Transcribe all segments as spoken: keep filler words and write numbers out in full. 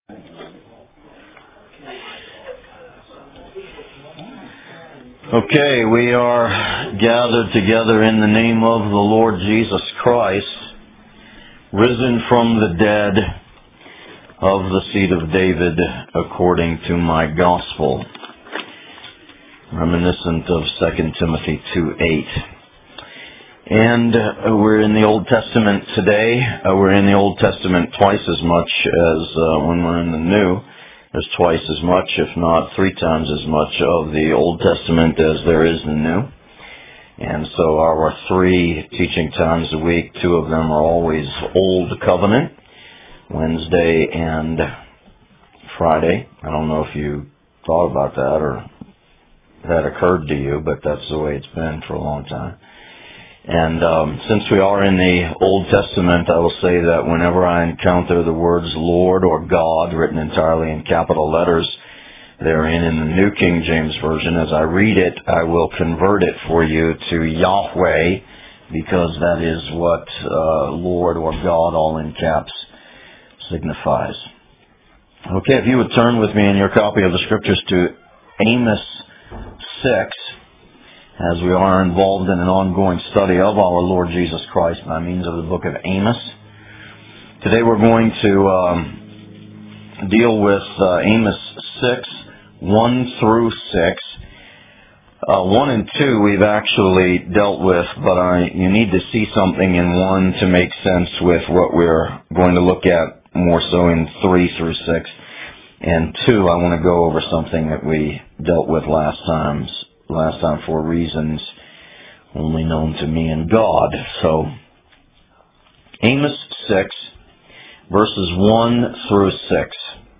Okay, we are gathered together in the name of the Lord Jesus Christ, risen from the dead of the seed of David according to my gospel, reminiscent of Second Timothy two eight. And uh, we're in the Old Testament today. Uh, we're in the Old Testament twice as much as uh, when we're in the New. There's twice as much, if not three times as much, of the Old Testament as there is the New. And so our three teaching times a week, two of them are always Old Covenant, Wednesday and Friday. I don't know if you thought about that or that occurred to you, but that's the way it's been for a long time. And um, since we are in the Old Testament, I will say that whenever I encounter the words Lord or God written entirely in capital letters therein in the New King James Version, as I read it, I will convert it for you to Yahweh, because that is what uh, Lord or God, all in caps, signifies. Okay, if you would turn with me in your copy of the Scriptures to Amos six, as we are involved in an ongoing study of our Lord Jesus Christ by means of the book of Amos. Today we're going to um, deal with uh, Amos six, one through six. Uh, one and two we've actually dealt with, but I, you need to see something in one to make sense with what we're going to look at more so in three through six. And two, I want to go over something that we dealt with last times. last time for reasons only known to me and God. So, Amos six, verses one through six.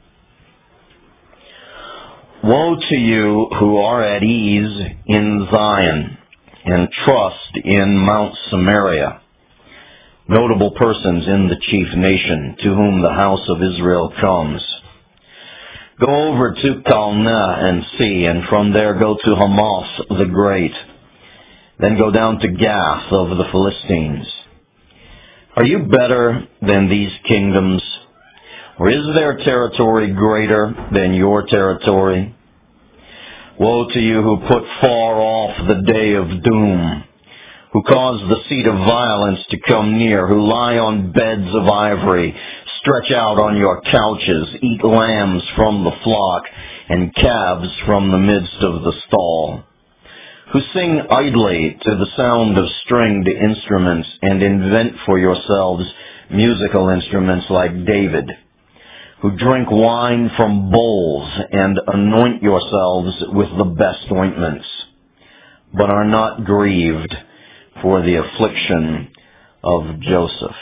Woe to you who are at ease in Zion and trust in Mount Samaria, notable persons in the chief nation, to whom the house of Israel comes. Go over to Calneh and see, and from there go to Hamath the Great. Then go down to Gath of the Philistines. Are you better than these kingdoms? Or is their territory greater than your territory? Woe to you who put far off the day of doom, who cause the seat of violence to come near, who lie on beds of ivory, stretch out on your couches, eat lambs from the flock, and calves from the midst of the stall, who sing idly to the sound of stringed instruments, and invent for yourselves musical instruments like David, who drink wine from bowls, and anoint yourselves with the best ointments, but are not grieved for the affliction of Joseph.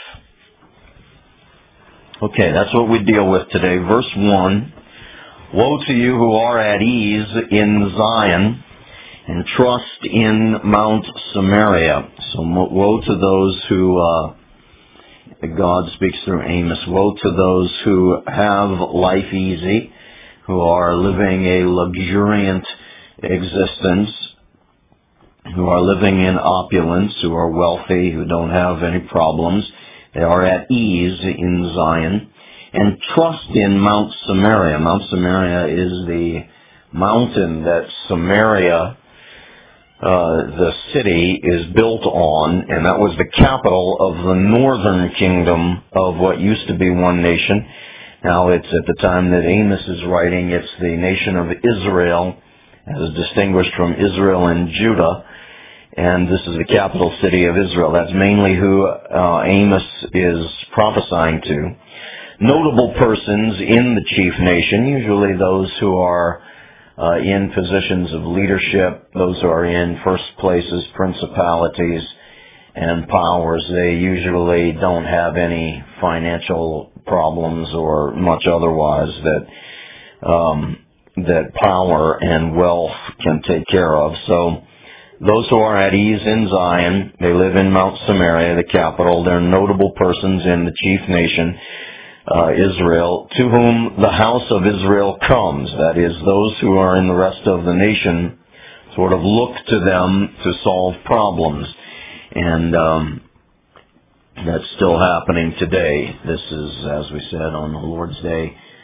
Okay, that's what we deal with today. Verse one, woe to you who are at ease in Zion and trust in Mount Samaria. So woe to those who, uh, God speaks through Amos, woe to those who have life easy, who are living a luxuriant existence, who are living in opulence, who are wealthy, who don't have any problems. They are at ease in Zion, and trust in Mount Samaria. Mount Samaria is the mountain that Samaria, uh, the city, is built on, and that was the capital of the northern kingdom of what used to be one nation. Now it's at the time that Amos is writing, it's the nation of Israel, as distinguished from Israel and Judah. And this is the capital city of Israel. That's mainly who uh, Amos is prophesying to. Notable persons in the chief nation, usually those who are uh, in positions of leadership, those who are in first places, principalities and powers. They usually don't have any financial problems or much otherwise that um, that power and wealth can take care of. So, those who are at ease in Zion, they live in Mount Samaria, the capital. They're notable persons in the chief nation, uh, Israel, to whom the house of Israel comes. That is, those who are in the rest of the nation sort of look to them to solve problems. And um, that's still happening today. This is, as we said, on the Lord's Day,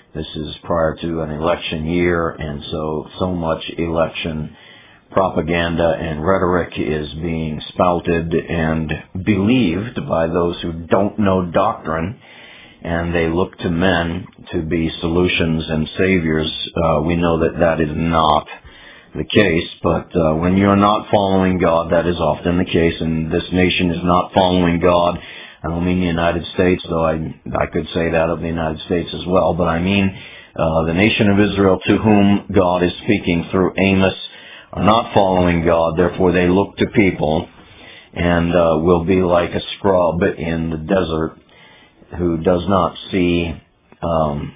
This is prior to an election year, and so, so much election propaganda and rhetoric is being spouted and believed by those who don't know doctrine, and they look to men to be solutions and saviors. Uh, we know that that is not the case, but uh, when you're not following God, that is often the case, and this nation is not following God. I don't mean the United States, though I, I could say that of the United States as well, but I mean uh, the nation of Israel, to whom God is speaking through Amos, are not following God. Therefore they look to people and uh, will be like a scrub in the desert who does not see um,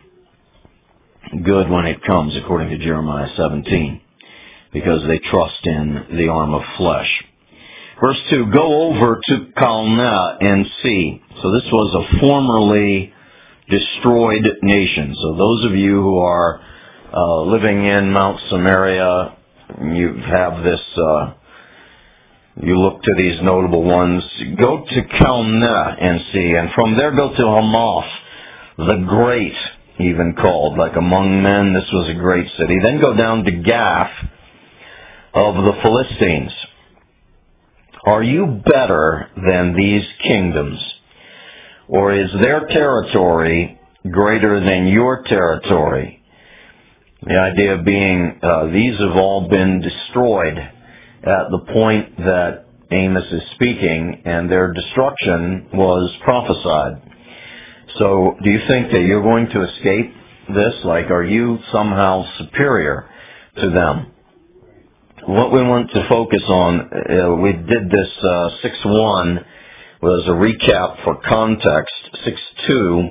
good when it comes, according to Jeremiah seventeen, because they trust in the arm of flesh. Verse two, go over to Calneh and see. So this was a formerly destroyed nation. So those of you who are uh, living in Mount Samaria, you have this, uh, you look to these notable ones. Go to Calneh and see, and from there go to Hamath, the great, even called. Like among men, this was a great city. Then go down to Gath of the Philistines. Are you better than these kingdoms? Or is their territory greater than your territory? The idea being, uh, these have all been destroyed at the point that Amos is speaking, and their destruction was prophesied. So, do you think that you're going to escape this? Like, are you somehow superior to them? What we want to focus on, uh, we did this, uh, six one was a recap for context. six two,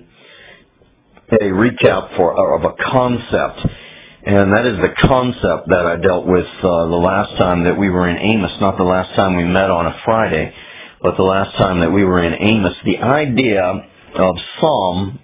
a recap for, uh, of a concept. And that is the concept that I dealt with uh, the last time that we were in Amos, not the last time we met on a Friday, but the last time that we were in Amos. The idea of some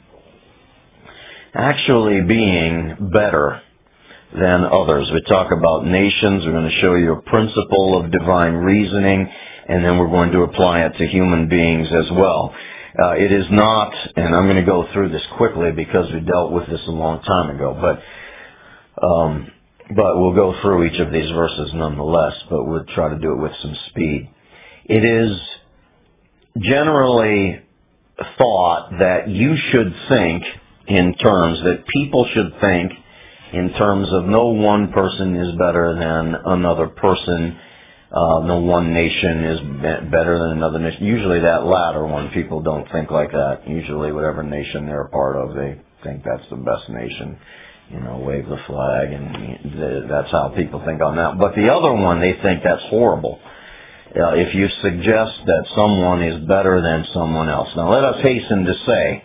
actually being better than others. We talk about nations. We're going to show you a principle of divine reasoning, and then we're going to apply it to human beings as well. Uh, it is not, and I'm going to go through this quickly because we dealt with this a long time ago, but Um, but we'll go through each of these verses nonetheless, but we'll try to do it with some speed. It is generally thought that you should think in terms, that people should think in terms of no one person is better than another person, uh, no one nation is be- better than another nation. Usually that latter one, people don't think like that. Usually whatever nation they're a part of, they think that's the best nation. You know, wave the flag, and the, that's how people think on that. But the other one, they think that's horrible. Uh, if you suggest that someone is better than someone else. Now, let us hasten to say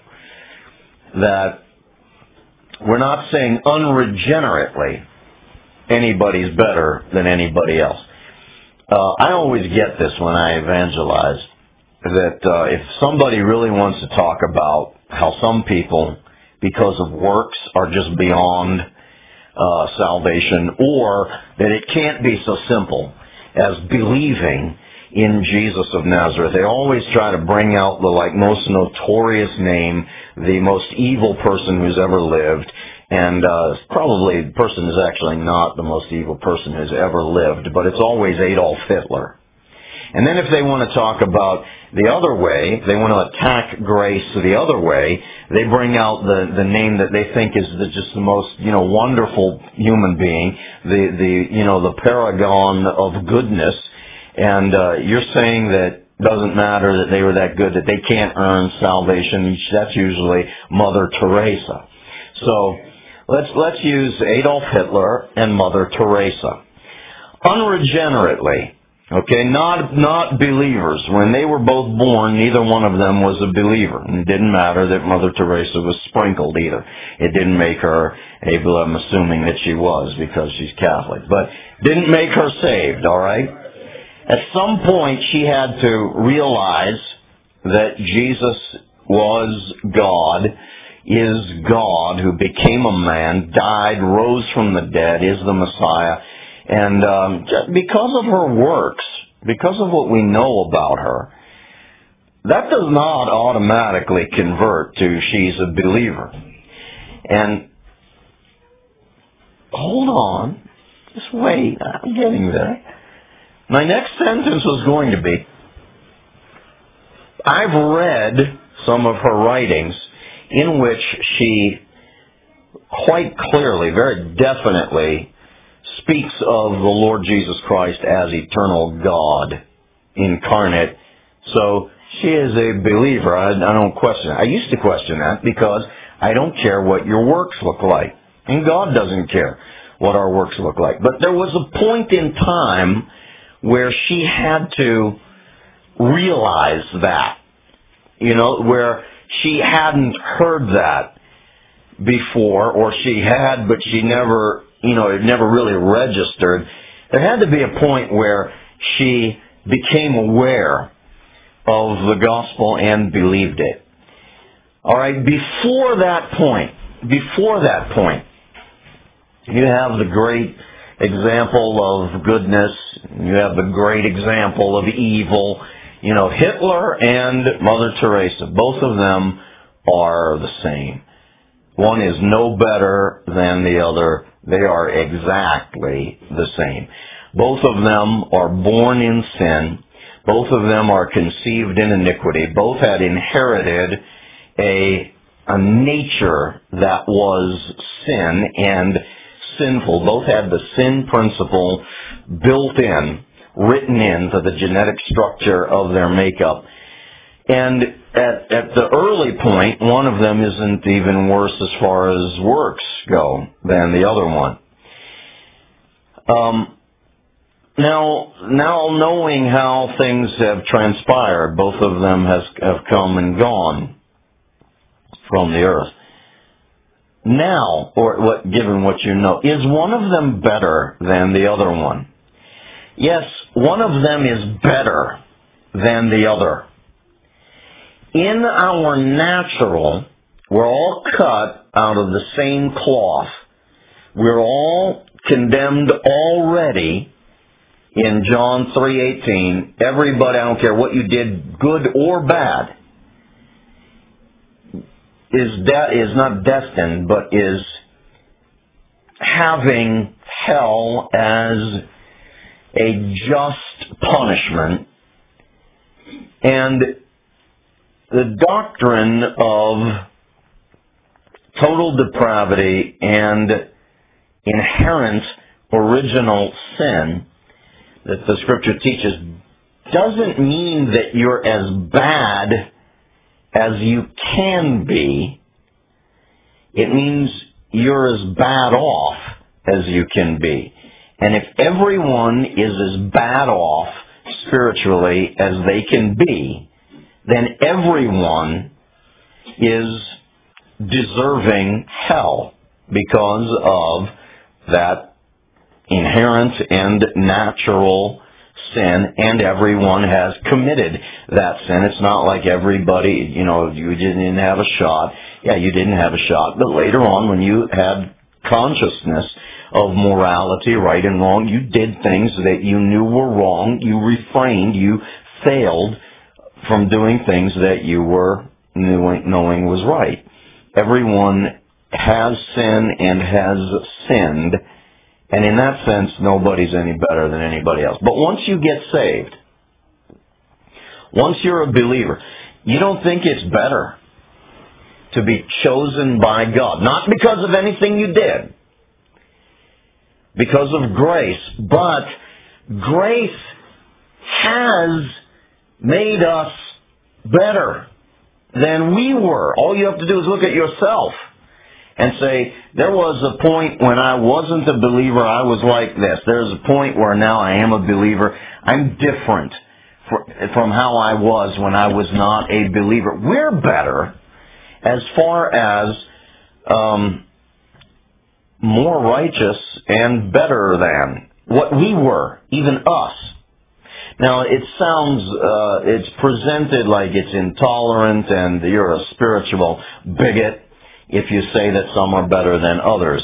that we're not saying unregenerately anybody's better than anybody else. Uh, I always get this when I evangelize, that uh, if somebody really wants to talk about how some people, because of works, are just beyond uh, salvation, or that it can't be so simple as believing in Jesus of Nazareth. They always try to bring out the like most notorious name, the most evil person who's ever lived, and uh, probably the person is actually not the most evil person who's ever lived, but it's always Adolf Hitler. And then if they want to talk about the other way, they want to attack grace the other way, they bring out the, the name that they think is the, just the most, you know, wonderful human being, the, the, you know, the paragon of goodness. And, uh, you're saying that doesn't matter that they were that good, that they can't earn salvation. That's usually Mother Teresa. So, let's, let's use Adolf Hitler and Mother Teresa. Unregenerately, okay, not not believers. When they were both born, neither one of them was a believer. And it didn't matter that Mother Teresa was sprinkled either. It didn't make her able, I'm assuming that she was because she's Catholic, but didn't make her saved, all right? At some point, she had to realize that Jesus was God, is God, who became a man, died, rose from the dead, is the Messiah. And um, because of her works, because of what we know about her, that does not automatically convert to she's a believer. And hold on. Just wait. I'm getting there. My next sentence was going to be, I've read some of her writings in which she quite clearly, very definitely, speaks of the Lord Jesus Christ as eternal God incarnate. So she is a believer. I, I don't question it. I used to question that because I don't care what your works look like. And God doesn't care what our works look like. But there was a point in time where she had to realize that, you know, where she hadn't heard that before, or she had, but she never, you know, it never really registered. There had to be a point where she became aware of the gospel and believed it. All right, before that point, before that point, you have the great example of goodness, you have the great example of evil. You know, Hitler and Mother Teresa, both of them are the same. One is no better than the other. They are exactly the same. Both of them are born in sin. Both of them are conceived in iniquity. Both had inherited a, a nature that was sin and sinful. Both had the sin principle built in, written into the genetic structure of their makeup. And at, at the early point, one of them isn't even worse as far as works go than the other one. Um, now, now knowing how things have transpired, both of them has, have come and gone from the earth. Now, or what, given what you know, is one of them better than the other one? Yes, one of them is better than the other. In our natural, we're all cut out of the same cloth. We're all condemned already in John three eighteen. Everybody, I don't care what you did, good or bad, is de- is not destined, but is having hell as a just punishment. And the doctrine of total depravity and inherent original sin that the Scripture teaches doesn't mean that you're as bad as you can be. It means you're as bad off as you can be. And if everyone is as bad off spiritually as they can be, then everyone is deserving hell because of that inherent and natural sin, and everyone has committed that sin. It's not like everybody, you know, you didn't have a shot. Yeah, you didn't have a shot, but later on when you had consciousness of morality, right and wrong, you did things that you knew were wrong, you refrained, you failed from doing things that you were knowing was right. Everyone has sinned and has sinned, and in that sense, nobody's any better than anybody else. But once you get saved, once you're a believer, you don't think it's better to be chosen by God. Not because of anything you did, because of grace, but grace has made us better than we were. All you have to do is look at yourself and say, there was a point when I wasn't a believer, I was like this. There's a point where now I am a believer. I'm different from how I was when I was not a believer. We're better as far as um, more righteous and better than what we were, even us. Now, it sounds, uh, it's presented like it's intolerant and you're a spiritual bigot if you say that some are better than others.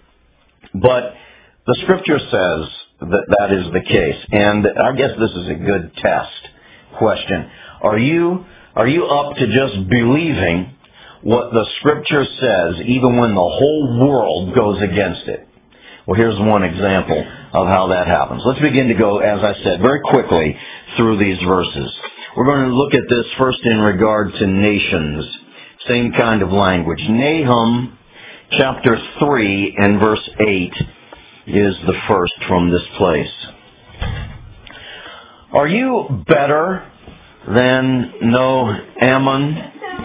But the Scripture says that that is the case. And I guess this is a good test question. Are you, are you up to just believing what the Scripture says even when the whole world goes against it? Well, here's one example of how that happens. Let's begin to go, as I said, very quickly through these verses. We're going to look at this first in regard to nations. Same kind of language. Nahum chapter three and verse eight is the first from this place. Are you better than no Ammon?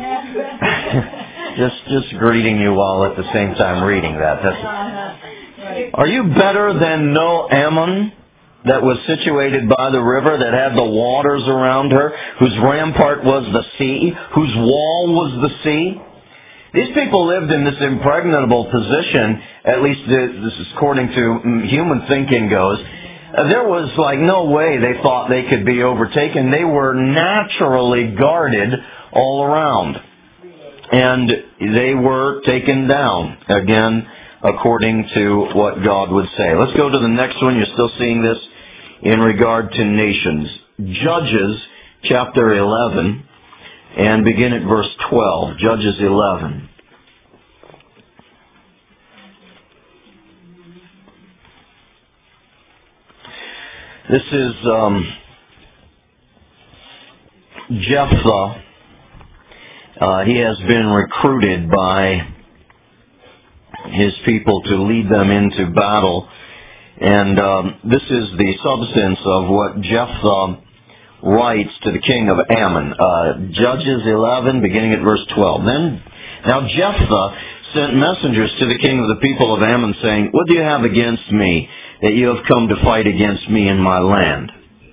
just just greeting you all at the same time reading that. That's, are you better than no Ammon that was situated by the river, that had the waters around her, whose rampart was the sea, whose wall was the sea? These people lived in this impregnable position, at least this is according to human thinking goes. There was like no way they thought they could be overtaken. They were naturally guarded all around. And they were taken down, again, according to what God would say. Let's go to the next one. You're still seeing this in regard to nations. Judges chapter eleven, and begin at verse twelve. Judges eleven. This is um, Jephthah. Uh, he has been recruited by his people to lead them into battle. And um, this is the substance of what Jephthah writes to the king of Ammon. Uh, Judges eleven, beginning at verse twelve. Then, now Jephthah sent messengers to the king of the people of Ammon, saying, "What do you have against me, that you have come to fight against me in my land?"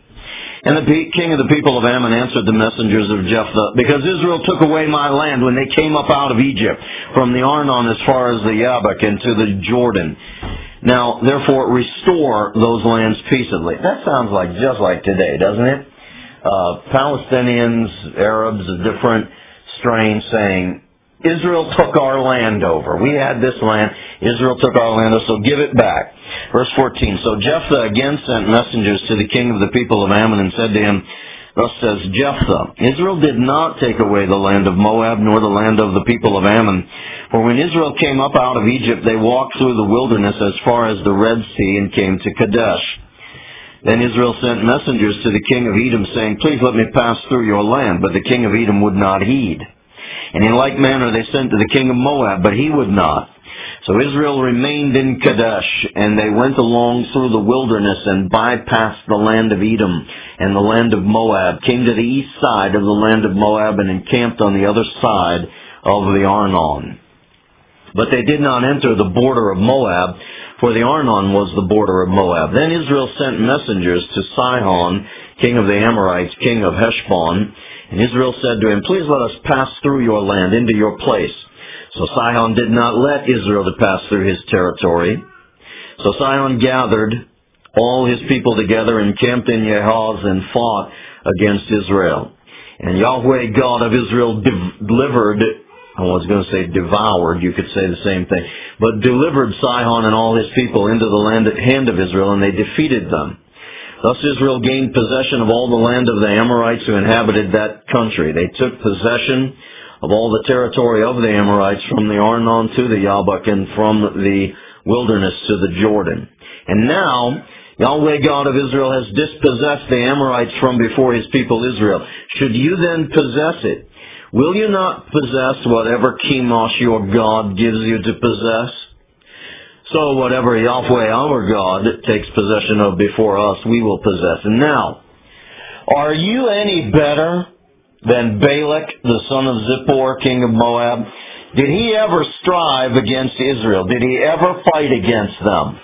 And the king of the people of Ammon answered the messengers of Jephthah, "Because Israel took away my land when they came up out of Egypt, from the Arnon as far as the Jabbok and to the Jordan. Now, therefore, restore those lands peaceably." That sounds like just like today, doesn't it? Uh, Palestinians, Arabs of different strains saying, Israel took our land over. We had this land. Israel took our land over, so give it back. Verse fourteen, so Jephthah again sent messengers to the king of the people of Ammon and said to him, thus says Jephthah, Israel did not take away the land of Moab, nor the land of the people of Ammon. For when Israel came up out of Egypt, they walked through the wilderness as far as the Red Sea and came to Kadesh. Then Israel sent messengers to the king of Edom, saying, please let me pass through your land. But the king of Edom would not heed. And in like manner they sent to the king of Moab, but he would not. So Israel remained in Kadesh, and they went along through the wilderness and bypassed the land of Edom and the land of Moab, came to the east side of the land of Moab, and encamped on the other side of the Arnon. But they did not enter the border of Moab, for the Arnon was the border of Moab. Then Israel sent messengers to Sihon, king of the Amorites, king of Heshbon. And Israel said to him, please let us pass through your land into your place. So Sihon did not let Israel to pass through his territory. So Sihon gathered all his people together and camped in Jahaz and fought against Israel. And Yahweh God of Israel delivered, I was going to say devoured, you could say the same thing, but delivered Sihon and all his people into the land at hand of Israel, and they defeated them. Thus Israel gained possession of all the land of the Amorites who inhabited that country. They took possession of all the territory of the Amorites from the Arnon to the Jabbok and from the wilderness to the Jordan. And now Yahweh God of Israel has dispossessed the Amorites from before his people Israel. Should you then possess it? Will you not possess whatever Chemosh your God gives you to possess? So whatever Yahweh our God takes possession of before us, we will possess. And now, are you any better than Balak, the son of Zippor, king of Moab? Did he ever strive against Israel? Did he ever fight against them?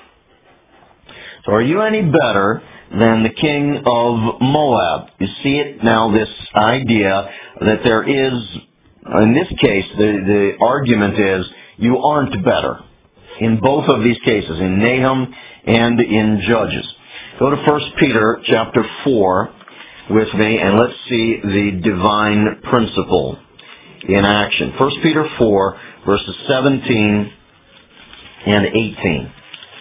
So are you any better than the king of Moab? You see it now, this idea that there is, in this case, the, the argument is, you aren't better. In both of these cases, in Nahum and in Judges. Go to First Peter chapter four with me, and let's see the divine principle in action. First Peter four, verses seventeen and eighteen.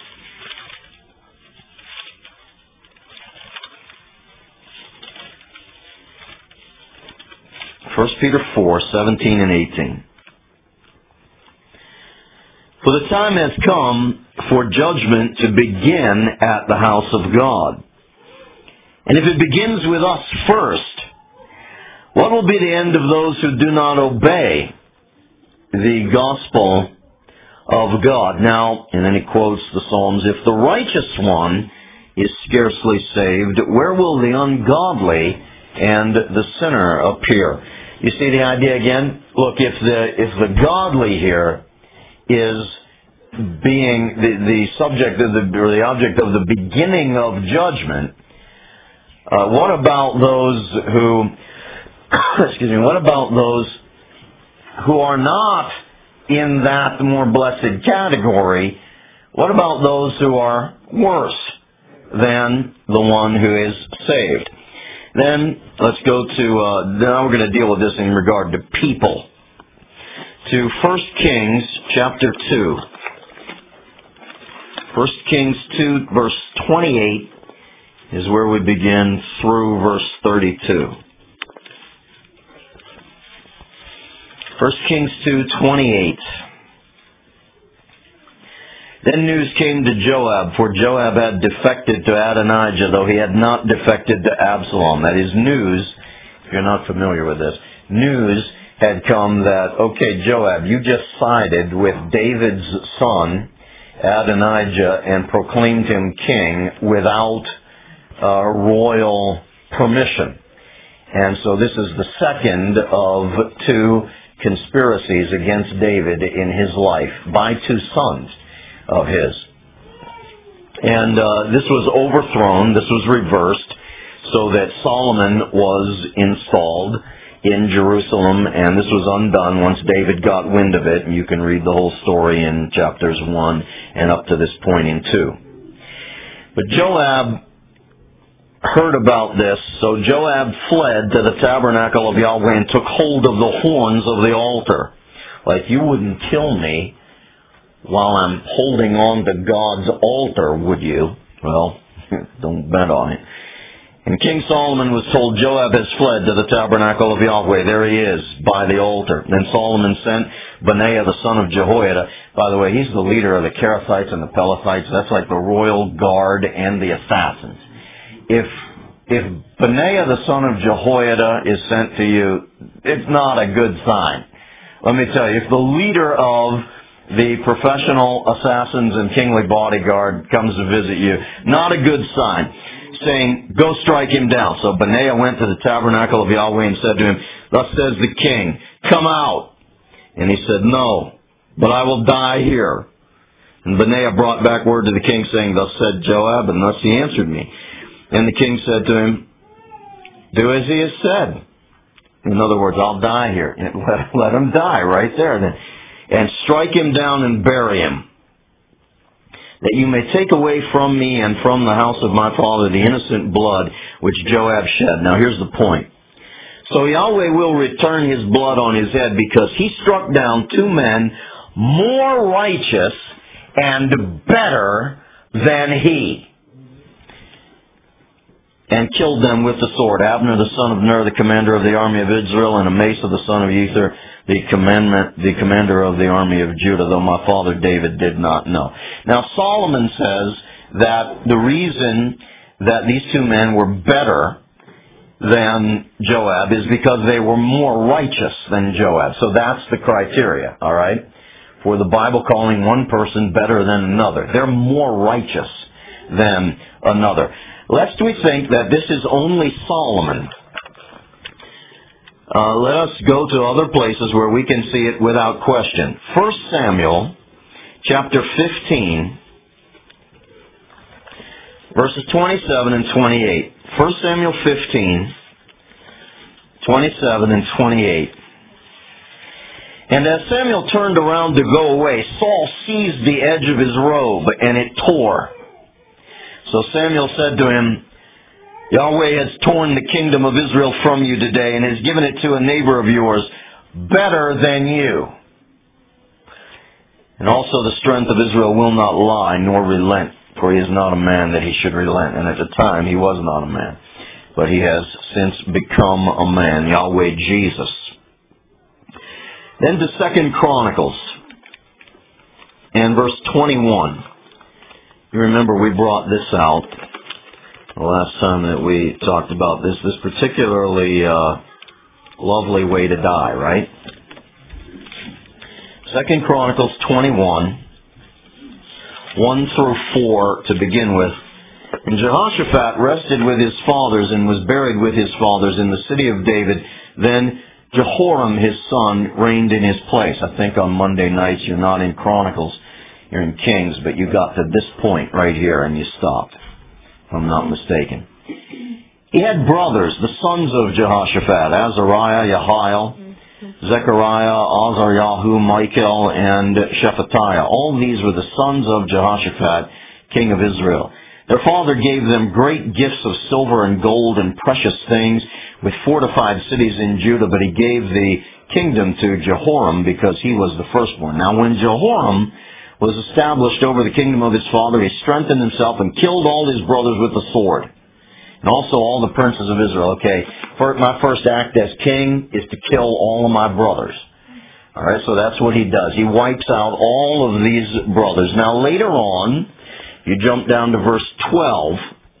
First Peter four, seventeen and eighteen. For the time has come for judgment to begin at the house of God. And if it begins with us first, what will be the end of those who do not obey the gospel of God? Now, and then he quotes the Psalms, if the righteous one is scarcely saved, where will the ungodly and the sinner appear? You see the idea again? Look, if the if the godly here is being the, the subject of the or the object of the beginning of judgment, uh, what about those who excuse me, what about those who are not in that more blessed category? What about those who are worse than the one who is saved? Then let's go to, uh, now we're going to deal with this in regard to people. To First Kings chapter two. First Kings two verse twenty-eight is where we begin through verse thirty-two. First Kings two twenty-eight. Then news came to Joab, for Joab had defected to Adonijah, though he had not defected to Absalom. That is news, if you're not familiar with this, news had come that, okay, Joab, you just sided with David's son, Adonijah, and proclaimed him king without uh, royal permission. And so this is the second of two conspiracies against David in his life by two sons of his. And uh, this was overthrown, this was reversed, so that Solomon was installed in Jerusalem, and this was undone once David got wind of it, and you can read the whole story in chapters one and up to this point in two. But Joab heard about this, so Joab fled to the tabernacle of Yahweh and took hold of the horns of the altar. Like, you wouldn't kill me while I'm holding on to God's altar, would you? Well, don't bet on it. And King Solomon was told, Joab has fled to the tabernacle of Yahweh. There he is, by the altar. Then Solomon sent Benaiah, the son of Jehoiada. By the way, he's the leader of the Kerethites and the Pelethites. That's like the royal guard and the assassins. If if Benaiah, the son of Jehoiada, is sent to you, it's not a good sign. Let me tell you, if the leader of the professional assassins and kingly bodyguard comes to visit you, not a good sign, saying, go strike him down. So Benaiah went to the tabernacle of Yahweh and said to him, thus says the king, come out. And he said, no, but I will die here. And Benaiah brought back word to the king, saying, thus said Joab, and thus he answered me. And the king said to him, do as he has said. In other words, I'll die here. Let, let him die right there then. And strike him down and bury him, that you may take away from me and from the house of my father the innocent blood which Joab shed. Now here's the point. So Yahweh will return his blood on his head, because he struck down two men more righteous and better than he, and killed them with the sword. Abner the son of Ner, the commander of the army of Israel, and Amasa the son of Ether, the commandment, the commander of the army of Judah, though my father David did not know. Now Solomon says that the reason that these two men were better than Joab is because they were more righteous than Joab. So that's the criteria, all right, for the Bible calling one person better than another. They're more righteous than another. Lest we think that this is only Solomon, uh, let us go to other places where we can see it without question. First Samuel chapter fifteen, verses twenty-seven and twenty-eight. First Samuel fifteen, twenty-seven and twenty-eight. And as Samuel turned around to go away, Saul seized the edge of his robe, and it tore. So Samuel said to him, Yahweh has torn the kingdom of Israel from you today, and has given it to a neighbor of yours, better than you. And also the strength of Israel will not lie, nor relent, for he is not a man that he should relent. And at the time he was not a man, but he has since become a man, Yahweh Jesus. Then to Second Chronicles, and verse twenty-one. You remember we brought this out the last time that we talked about this, this particularly uh, lovely way to die, right? Second Chronicles twenty-one, one through four to begin with. And Jehoshaphat rested with his fathers and was buried with his fathers in the city of David. Then Jehoram his son reigned in his place. I think on Monday nights you're not in Chronicles, you're in Kings, but you got to this point right here and you stopped, if I'm not mistaken. He had brothers, the sons of Jehoshaphat, Azariah, Jehiel, Zechariah, Azaryahu, Michael, and Shephatiah. All these were the sons of Jehoshaphat, king of Israel. Their father gave them great gifts of silver and gold and precious things with fortified cities in Judah, but he gave the kingdom to Jehoram because he was the firstborn. Now when Jehoram was established over the kingdom of his father, he strengthened himself and killed all his brothers with the sword, and also all the princes of Israel. Okay, for my first act as king is to kill all of my brothers. All right, so that's what he does. He wipes out all of these brothers. Now later on, you jump down to verse twelve.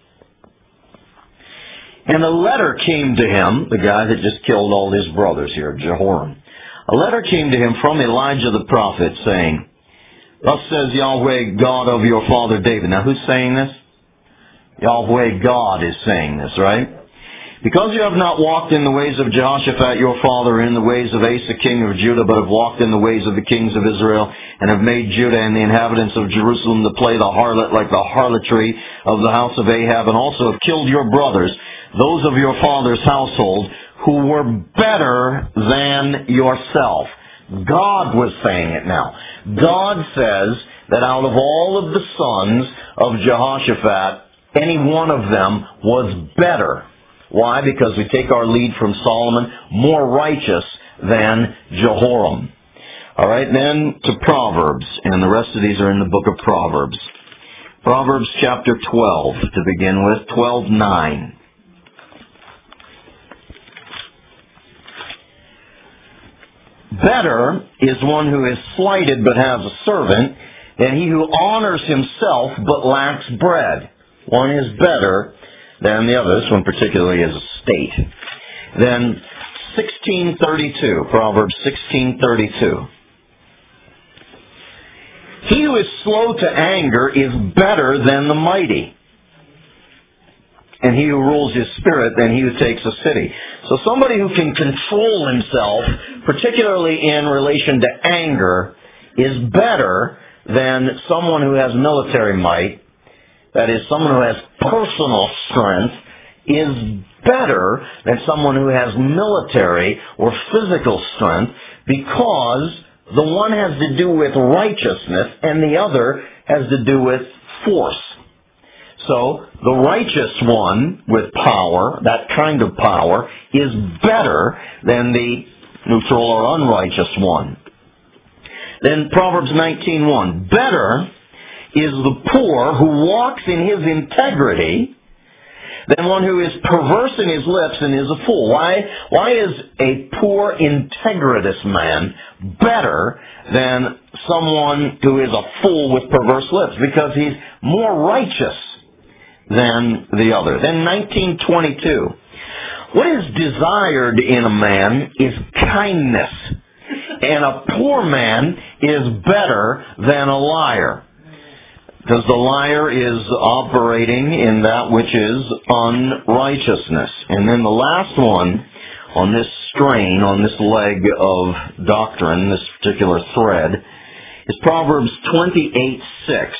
And a letter came to him, the guy that just killed all his brothers here, Jehoram. A letter came to him from Elijah the prophet saying, "Thus says Yahweh, God of your father David." Now who's saying this? Yahweh God is saying this, right? "Because you have not walked in the ways of Jehoshaphat your father, in the ways of Asa king of Judah, but have walked in the ways of the kings of Israel, and have made Judah and the inhabitants of Jerusalem to play the harlot like the harlotry of the house of Ahab, and also have killed your brothers, those of your father's household, who were better than yourself." God was saying it now. God says that out of all of the sons of Jehoshaphat, any one of them was better. Why? Because we take our lead from Solomon, more righteous than Jehoram. All right, then to Proverbs, and the rest of these are in the book of Proverbs. Proverbs chapter twelve to begin with, twelve nine. "Better is one who is slighted but has a servant than he who honors himself but lacks bread." One is better than the other. This one particularly is a state. Then sixteen thirty-two, Proverbs sixteen thirty-two. "He who is slow to anger is better than the mighty, and he who rules his spirit than he who takes a city." So somebody who can control himself, particularly in relation to anger, is better than someone who has military might. That is, someone who has personal strength is better than someone who has military or physical strength, because the one has to do with righteousness and the other has to do with force. So the righteous one with power, that kind of power, is better than the neutral or unrighteous one. Then Proverbs nineteen one. "Better is the poor who walks in his integrity than one who is perverse in his lips and is a fool." Why, why is a poor, integritous man better than someone who is a fool with perverse lips? Because he's more righteous than the other. Then nineteen twenty-two. "What is desired in a man is kindness, and a poor man is better than a liar." Because the liar is operating in that which is unrighteousness. And then the last one on this strain, on this leg of doctrine, this particular thread, is Proverbs twenty-eight six.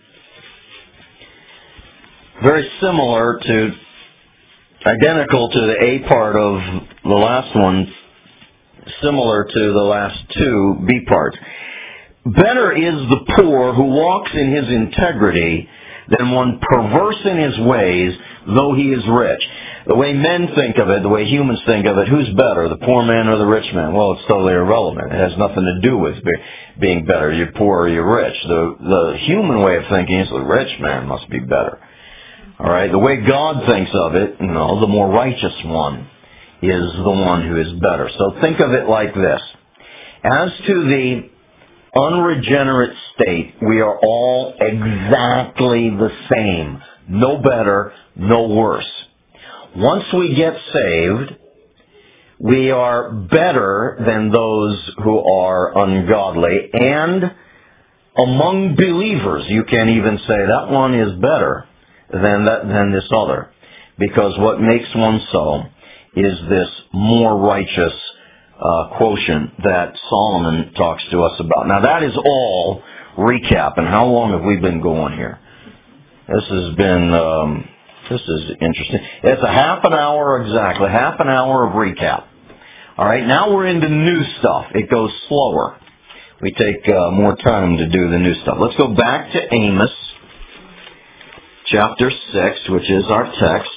Very similar to, identical to the A part of the last one, similar to the last two B parts. "Better is the poor who walks in his integrity than one perverse in his ways, though he is rich." The way men think of it, the way humans think of it, who's better, the poor man or the rich man? Well, it's totally irrelevant. It has nothing to do with be, being better. You're poor or you're rich. The, the human way of thinking is the rich man must be better. All right, the way God thinks of it, you know, the more righteous one is the one who is better. So think of it like this. As to the unregenerate state, we are all exactly the same. No better, no worse. Once we get saved, we are better than those who are ungodly. And among believers, you can even say that one is better than that, than this other. Because what makes one so is this more righteous uh, quotient that Solomon talks to us about. Now that is all recap. And how long have we been going here? This has been, um, this is interesting. It's a half an hour exactly, half an hour of recap. All right, now we're into new stuff. It goes slower. We take uh, more time to do the new stuff. Let's go back to Amos, chapter six, which is our text.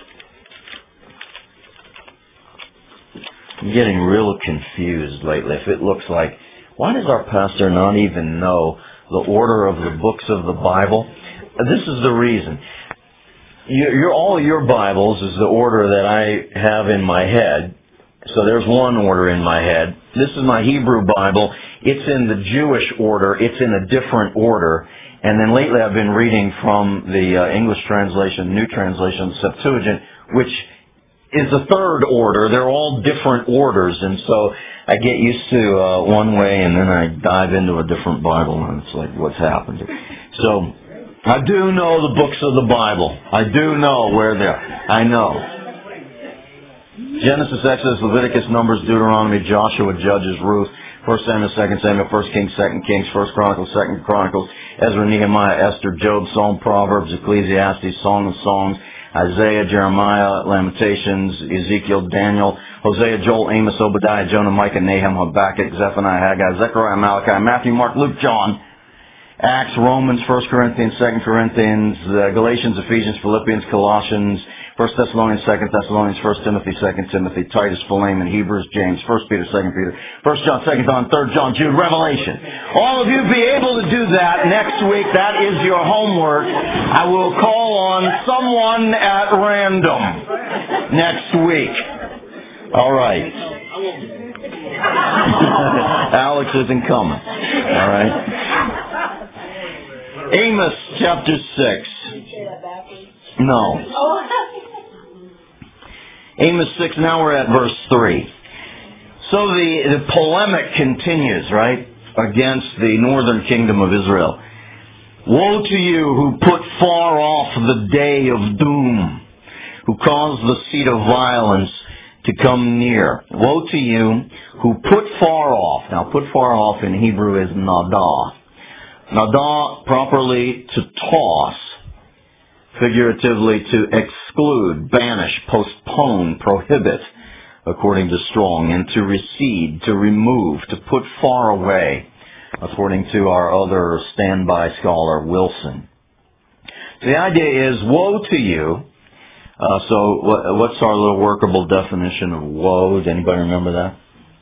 I'm getting real confused lately. If it looks like, why does our pastor not even know the order of the books of the Bible? This is the reason. Your, your, all your Bibles is the order that I have in my head. So there's one order in my head. This is my Hebrew Bible. It's in the Jewish order. It's in a different order. And then lately I've been reading from the uh, English translation, New Translation, Septuagint, which is a third order. They're all different orders. And so I get used to uh, one way and then I dive into a different Bible and it's like, what's happened? So I do know the books of the Bible. I do know where they're. I know. Genesis, Exodus, Leviticus, Numbers, Deuteronomy, Joshua, Judges, Ruth, First Samuel, Second Samuel, First Kings, Second Kings, First Chronicles, Second Chronicles, Ezra, Nehemiah, Esther, Job, Psalm, Proverbs, Ecclesiastes, Song of Songs, Isaiah, Jeremiah, Lamentations, Ezekiel, Daniel, Hosea, Joel, Amos, Obadiah, Jonah, Micah, Nahum, Habakkuk, Zephaniah, Haggai, Zechariah, Malachi, Matthew, Mark, Luke, John, Acts, Romans, First Corinthians, Second Corinthians, uh, Galatians, Ephesians, Philippians, Colossians, First Thessalonians, Second Thessalonians, First Timothy, Second Timothy, Titus, Philemon, Hebrews, James, First Peter, Second Peter, First John, Second John, Third John, Jude, Revelation. All of you be able to do that next week. That is your homework. I will call on someone at random next week. All right. Alex isn't coming. All right. Amos chapter six. No. Amos six, now we're at verse three. So the, the polemic continues, right, against the northern kingdom of Israel. Woe to you who put far off the day of doom, who cause the seat of violence to come near. Woe to you who put far off. Now put far off in Hebrew is nadah. Nadah, properly to toss, figuratively to exclude, banish, postpone, prohibit, according to Strong, and to recede, to remove, to put far away, according to our other standby scholar, Wilson. The idea is, woe to you. Uh, so what, what's our little workable definition of woe? Does anybody remember that?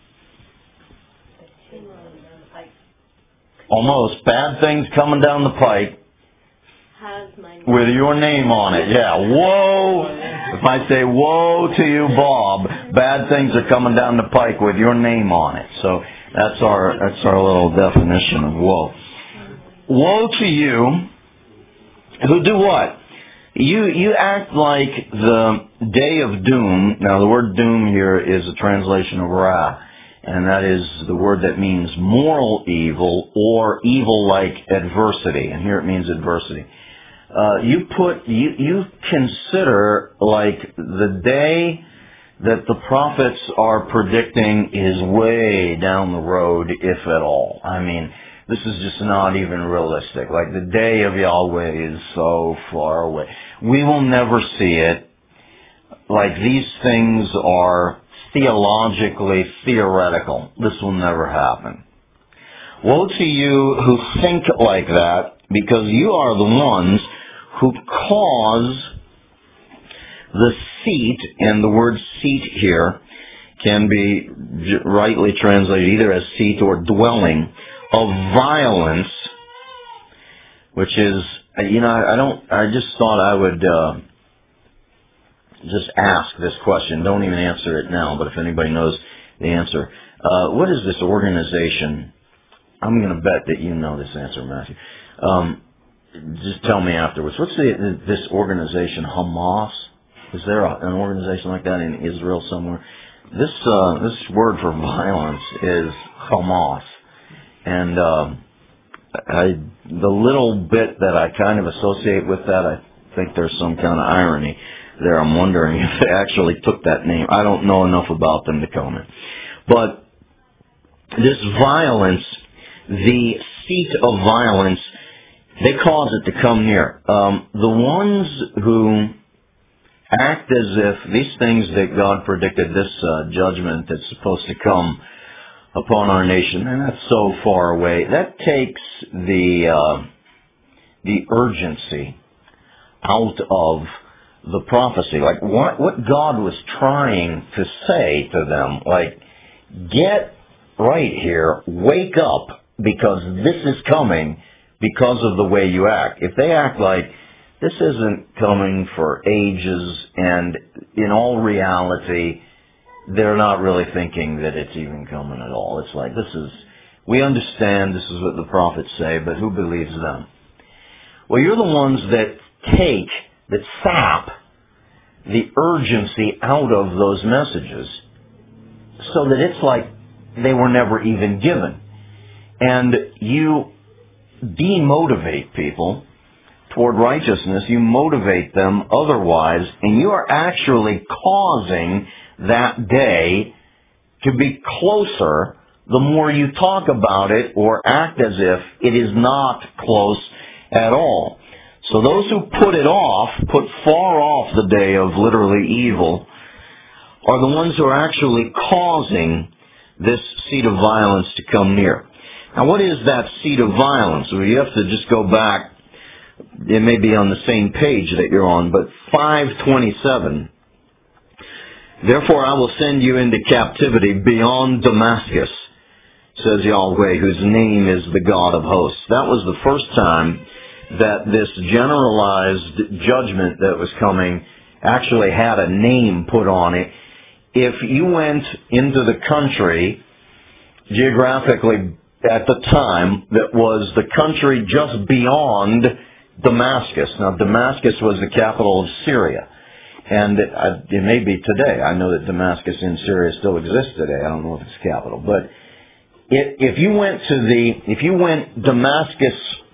Almost. Bad things coming down the pike with your name on it. Yeah. Woe. If I say, woe to you, Bob, bad things are coming down the pike with your name on it. So that's our, that's our little definition of woe. Woe to you who do what? You, you act like the day of doom. Now the word doom here is a translation of wrath. And that is the word that means moral evil or evil like adversity. And here it means adversity. Uh, you put, you, you consider like the day that the prophets are predicting is way down the road, if at all. I mean, this is just not even realistic. Like the day of Yahweh is so far away. We will never see it. Like these things are theologically theoretical. This will never happen. Woe to you who think like that, because you are the ones who cause the seat, and the word seat here can be rightly translated either as seat or dwelling, of violence, which is, you know, I don't, I just thought I would uh, just ask this question. Don't even answer it now, but if anybody knows the answer. Uh, what is this organization I'm going to bet that you know this answer, Matthew. Um, just tell me afterwards. What's the, this organization, Hamas? Is there a, an organization like that in Israel somewhere? This uh, this word for violence is Hamas, and um, I the little bit that I kind of associate with that, I think there's some kind of irony there. I'm wondering if they actually took that name. I don't know enough about them to comment, but this violence, the seat of violence, they cause it to come near. Um, the ones who act as if these things that God predicted, this uh, judgment that's supposed to come upon our nation, and that's so far away, that takes the uh, the urgency out of the prophecy. Like what, what God was trying to say to them, like, get right here, wake up, because this is coming because of the way you act. If they act like this isn't coming for ages, and in all reality, they're not really thinking that it's even coming at all. It's like, this is, we understand this is what the prophets say, but who believes them? Well, you're the ones that take, that sap the urgency out of those messages so that it's like they were never even given. And you demotivate people toward righteousness, you motivate them otherwise, and you are actually causing that day to be closer the more you talk about it or act as if it is not close at all. So those who put it off, put far off the day of literally evil, are the ones who are actually causing this seat of violence to come near. Now, what is that seat of violence? Well, you have to just go back. It may be on the same page that you're on, but five twenty-seven. Therefore I will send you into captivity beyond Damascus, says Yahweh, whose name is the God of hosts. That was the first time that this generalized judgment that was coming actually had a name put on it. If you went into the country geographically at the time that was the country just beyond Damascus. Now, Damascus was the capital of Syria, and it, it may be today. I know that Damascus in Syria still exists today. I don't know if it's the capital, but it, if you went to the, if you went Damascus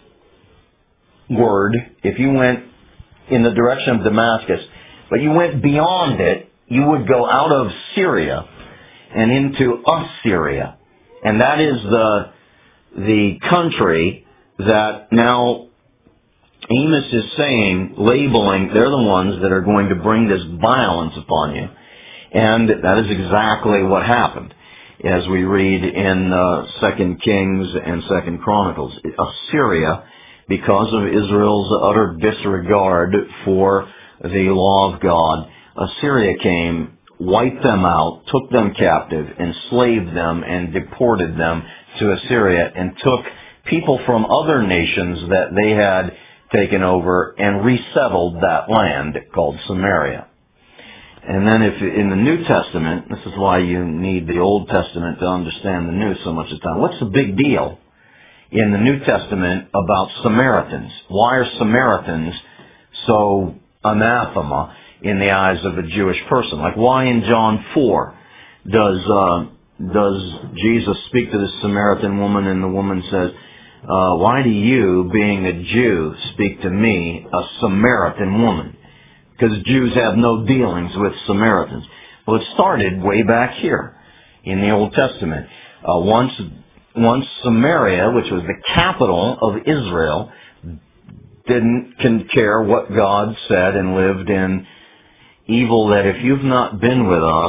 word, if you went in the direction of Damascus, but you went beyond it, you would go out of Syria and into Assyria, and that is the the country that now Amos is saying, labeling, they're the ones that are going to bring this violence upon you. And that is exactly what happened, as we read in uh, Second Kings and Second Chronicles. Assyria, because of Israel's utter disregard for the law of God, Assyria came, wiped them out, took them captive, enslaved them, and deported them to Assyria, and took people from other nations that they had taken over and resettled that land called Samaria. And then if in the New Testament, this is why you need the Old Testament to understand the New so much of the time. What's the big deal in the New Testament about Samaritans? Why are Samaritans so anathema in the eyes of a Jewish person? Like, why in John four does uh, does Jesus speak to this Samaritan woman, and the woman says, uh, why do you, being a Jew, speak to me, a Samaritan woman? Because Jews have no dealings with Samaritans. Well, it started way back here in the Old Testament. Uh, once, once Samaria, which was the capital of Israel, didn't can care what God said and lived in evil that if you've not been with us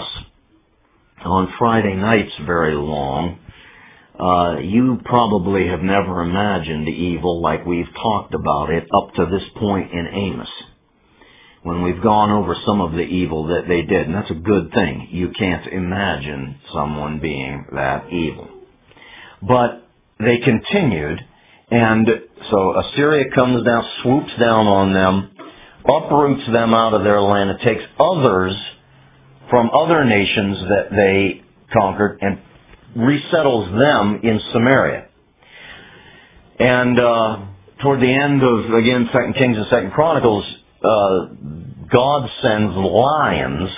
on Friday nights very long, uh, you probably have never imagined evil like we've talked about it up to this point in Amos, when we've gone over some of the evil that they did. And that's a good thing. You can't imagine someone being that evil. But they continued, and so Assyria comes down, swoops down on them, uproots them out of their land, and takes others from other nations that they conquered and resettles them in Samaria. And uh, toward the end of, again, Second Kings and Second Chronicles, uh, God sends lions.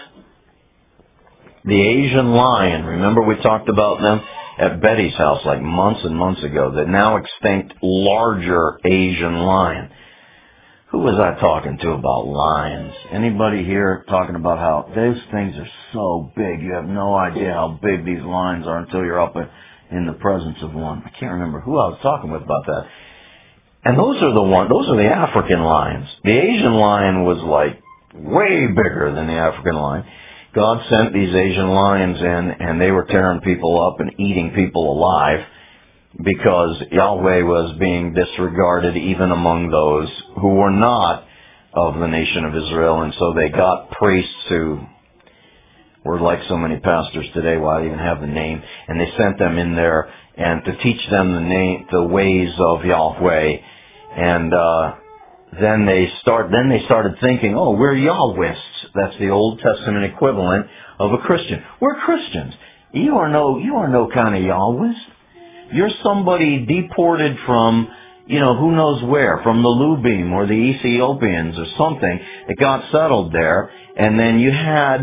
The Asian lion, remember we talked about them at Betty's house like months and months ago, the now extinct larger Asian lion. Who was I talking to about lions? Anybody here talking about how those things are so big, you have no idea how big these lions are until you're up in the presence of one. I can't remember who I was talking with about that. And those are the one, those are the African lions. The Asian lion was like way bigger than the African lion. God sent these Asian lions in, and they were tearing people up and eating people alive because Yahweh was being disregarded even among those who were not of the nation of Israel. And so they got priests who were like so many pastors today, why even have the name, and they sent them in there and to teach them the name, the ways of Yahweh. And uh Then they start. Then they started thinking, "Oh, we're Yahwists." That's the Old Testament equivalent of a Christian. We're Christians. You are no. You are no kind of Yahwist. You're somebody deported from, you know, who knows where, from the Lubim or the Ethiopians or something that got settled there, and then you had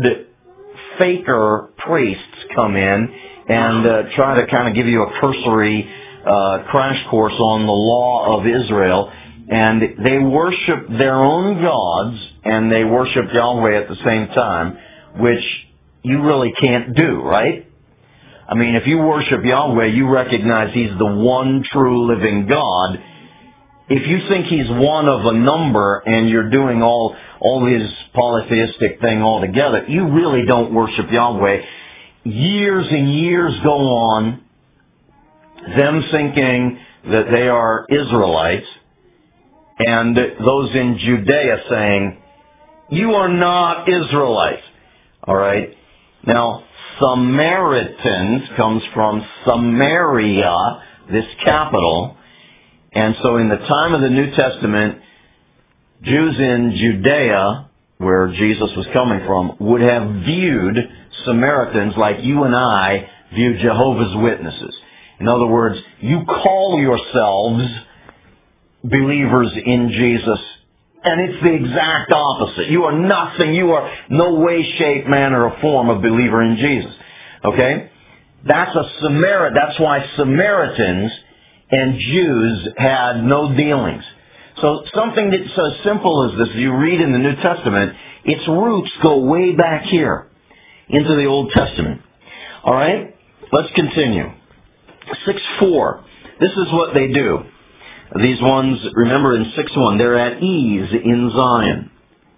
faker priests come in and uh, try to kind of give you a cursory uh, crash course on the law of Israel. And they worship their own gods, and they worship Yahweh at the same time, which you really can't do, right? I mean, if you worship Yahweh, you recognize He's the one true living God. If you think He's one of a number and you're doing all, all this polytheistic thing all together, you really don't worship Yahweh. Years and years go on, them thinking that they are Israelites, and those in Judea saying, "You are not Israelites." All right. Now, Samaritans comes from Samaria, this capital. And so in the time of the New Testament, Jews in Judea, where Jesus was coming from, would have viewed Samaritans like you and I view Jehovah's Witnesses. In other words, you call yourselves believers in Jesus, and it's the exact opposite. You are nothing. You are no way, shape, manner, or form a believer in Jesus. Okay? That's a Samar. That's why Samaritans and Jews had no dealings. So something that's as simple as this, you read in the New Testament, its roots go way back here into the Old Testament. All right? Let's continue. six four. This is what they do. These ones, remember in six one, they're at ease in Zion.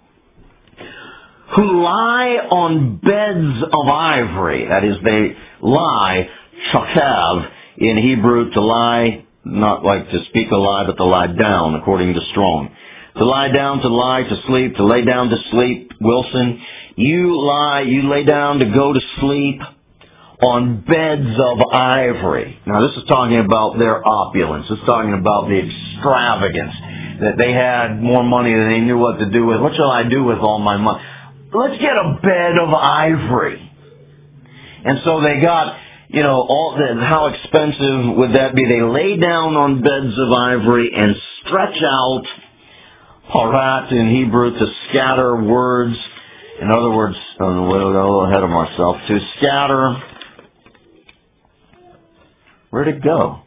Who lie on beds of ivory. That is, they lie, chakav, in Hebrew, to lie, not like to speak a lie, but to lie down, according to Strong. To lie down, to lie, to sleep, to lay down to sleep. Wilson, you lie, you lay down to go to sleep on beds of ivory. Now, this is talking about their opulence. This is talking about the extravagance, that they had more money than they knew what to do with. What shall I do with all my money? Let's get a bed of ivory. And so they got, you know, all the, how expensive would that be? They lay down on beds of ivory and stretch out, parat in Hebrew, to scatter words. In other words, I'm a little ahead of myself, to scatter. Where'd it go?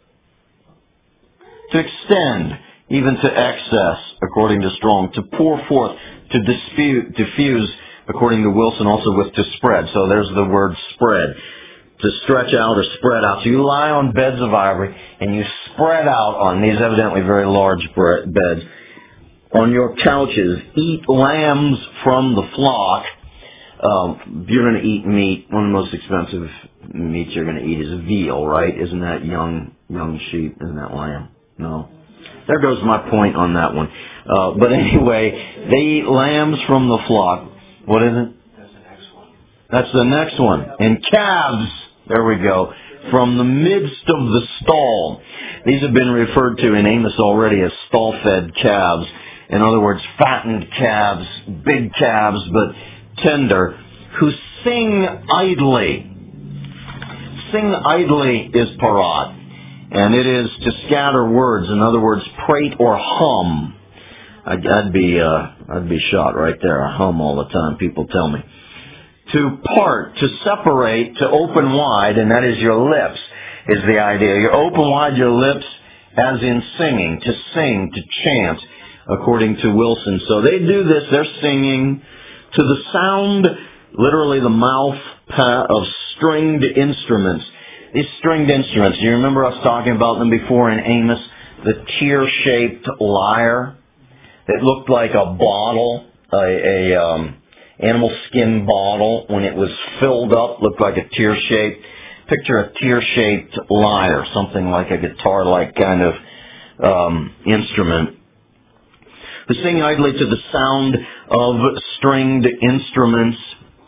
To extend, even to excess, according to Strong. To pour forth, to dispute, diffuse, according to Wilson, also with to spread. So there's the word spread. To stretch out or spread out. So you lie on beds of ivory, and you spread out on these evidently very large beds. On your couches, eat lambs from the flock. Um, if you're going to eat meat, one of the most expensive meats you're going to eat is a veal, right? Isn't that young young sheep? Isn't that lamb? No. There goes my point on that one. Uh, but anyway, they eat lambs from the flock. What is it? That's the next one. That's the next one. And calves, there we go, from the midst of the stall. These have been referred to in Amos already as stall-fed calves. In other words, fattened calves, big calves, but tender, who sing idly. Sing idly is parat. And it is to scatter words. In other words, prate or hum. I'd, I'd be uh, I'd be shot right there. I hum all the time, people tell me. To part, to separate, to open wide, and that is your lips, is the idea. You open wide your lips as in singing, to sing, to chant, according to Wilson. So they do this, they're singing to the sound, literally the mouth of stringed instruments. These stringed instruments, do you remember us talking about them before in Amos? The tear-shaped lyre. It looked like a bottle, a, a um, animal skin bottle. When it was filled up, looked like a tear-shaped. Picture a tear-shaped lyre, something like a guitar-like kind of um, instrument. They sing idly to the sound of stringed instruments,